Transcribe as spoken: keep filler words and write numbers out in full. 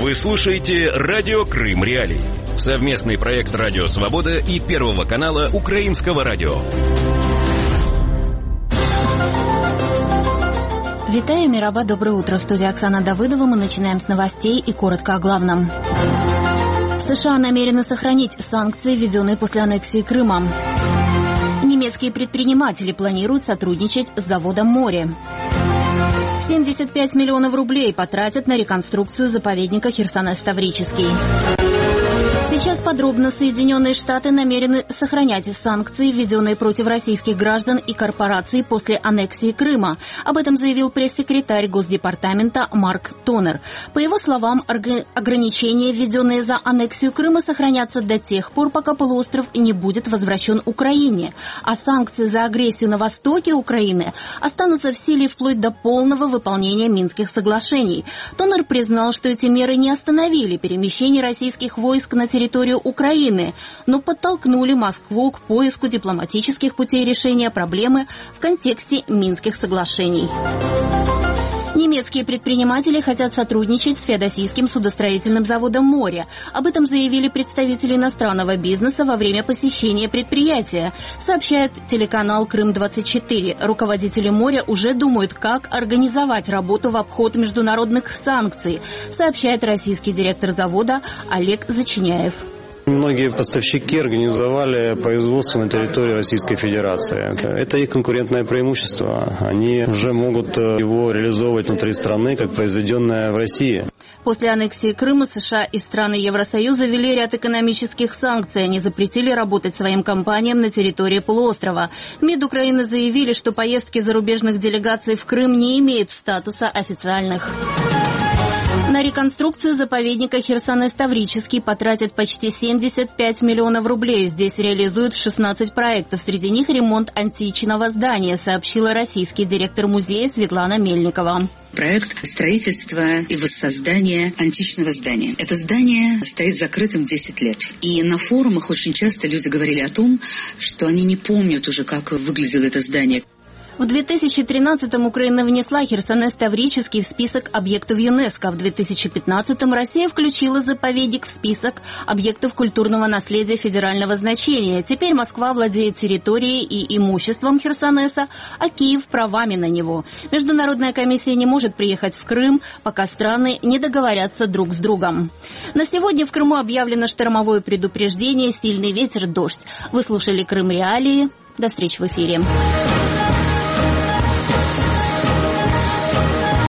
Вы слушаете «Радио Крым Реалии». Совместный проект «Радио Свобода» и Первого канала Украинского радио. Витаю, Мираба, доброе утро. В студии Оксана Давыдова. Мы начинаем с новостей и коротко о главном. США намерены сохранить санкции, введенные после аннексии Крыма. Немецкие предприниматели планируют сотрудничать с заводом «Море». семьдесят пять миллионов рублей потратят на реконструкцию заповедника Херсонес-Таврический. Сейчас подробно. Соединенные Штаты намерены сохранять санкции, введенные против российских граждан и корпораций после аннексии Крыма. Об этом заявил пресс-секретарь Госдепартамента Марк Тонер. По его словам, ограничения, введенные за аннексию Крыма, сохранятся до тех пор, пока полуостров не будет возвращен Украине. А санкции за агрессию на востоке Украины останутся в силе вплоть до полного выполнения Минских соглашений. Тонер признал, что эти меры не остановили перемещение российских войск на территорию территорию Украины, но подтолкнули Москву к поиску дипломатических путей решения проблемы в контексте Минских соглашений. Немецкие предприниматели хотят сотрудничать с феодосийским судостроительным заводом «Море». Об этом заявили представители иностранного бизнеса во время посещения предприятия, сообщает телеканал Крым двадцать четыре. Руководители «Моря» уже думают, как организовать работу в обход международных санкций, сообщает российский директор завода Олег Зачиняев. Многие поставщики организовали производство на территории Российской Федерации. Это их конкурентное преимущество. Они уже могут его реализовывать внутри страны, как произведенное в России. После аннексии Крыма США и страны Евросоюза ввели ряд экономических санкций. Они запретили работать своим компаниям на территории полуострова. МИД Украины заявили, что поездки зарубежных делегаций в Крым не имеют статуса официальных. На реконструкцию заповедника Херсонес-Таврический потратят почти семьдесят пять миллионов рублей. Здесь реализуют шестнадцать проектов. Среди них ремонт античного здания, сообщила российский директор музея Светлана Мельникова. Проект строительства и воссоздания античного здания. Это здание стоит закрытым десять лет. И на форумах очень часто люди говорили о том, что они не помнят уже, как выглядело это здание. В две тысячи тринадцатом Украина внесла Херсонес-Таврический в список объектов ЮНЕСКО. В две тысячи пятнадцатом Россия включила заповедник в список объектов культурного наследия федерального значения. Теперь Москва владеет территорией и имуществом Херсонеса, а Киев – правами на него. Международная комиссия не может приехать в Крым, пока страны не договорятся друг с другом. На сегодня в Крыму объявлено штормовое предупреждение, сильный ветер, дождь. Вы слушали Крым Реалии. До встречи в эфире.